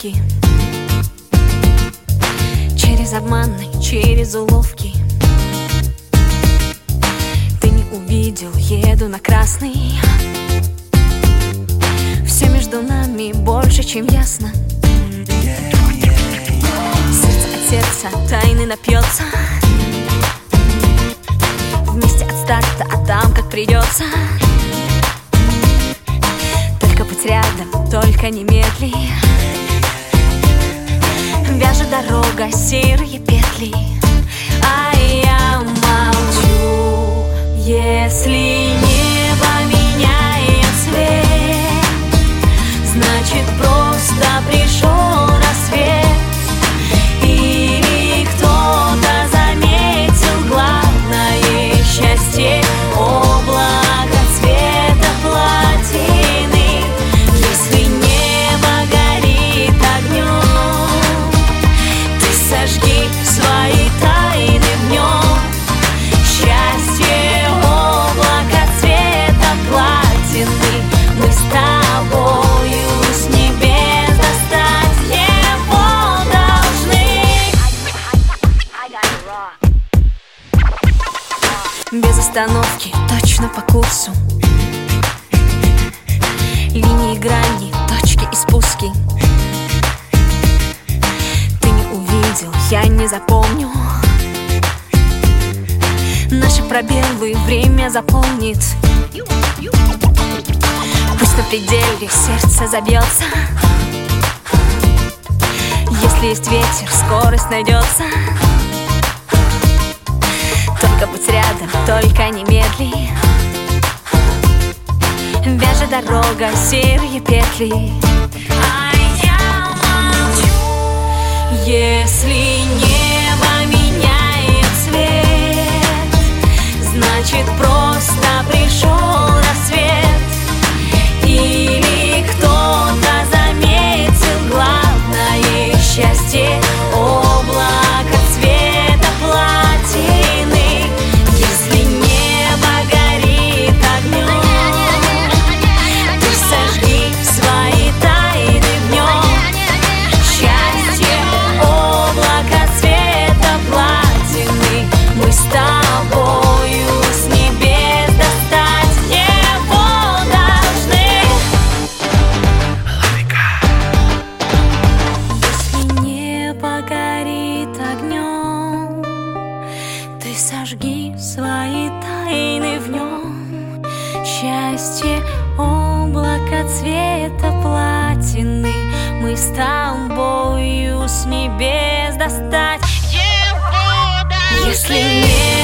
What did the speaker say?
остановки, через обманы, через уловки. Ты не увидел, еду на красный. Все между нами больше, чем ясно. Сердце от сердца тайны напьется. Вместе от старта, а там как придется. Только быть рядом, только не медли. Вяжет дорога серые петли. А я молчу. Если небо меняет цвет, значит просто пришел рассвет. Или кто-то заметил главное счастье, облако цвета платины. Если небо горит огнем, ты сожги свои тайны в нем. Счастье, облако цвета платины. Мы с тобою с небес достать его должны. Без остановки, точно по курсу. Линии, грани, точки и спуски. Ты не увидел, я не запомню. Наши пробелы время заполнит. Пусть на пределе сердце забьется. Если есть ветер, скорость найдется. Только будь рядом, только не медли. Вяжет дорога серые петли. А я молчу. Если небо меняет цвет, значит просто пришел рассвет. Или кто-то заметил главное счастье, облако цвета платины. Если небо горит огнем, ты сожги свои тайны в нем. Счастье, облако цвета платины. Мы с тобою с небес достать его должны. Если небо горит огнем, ты сожги свои тайны в нем. Счастье, облако цвета платины. Мы с тобою с небес достать его должны. Если небо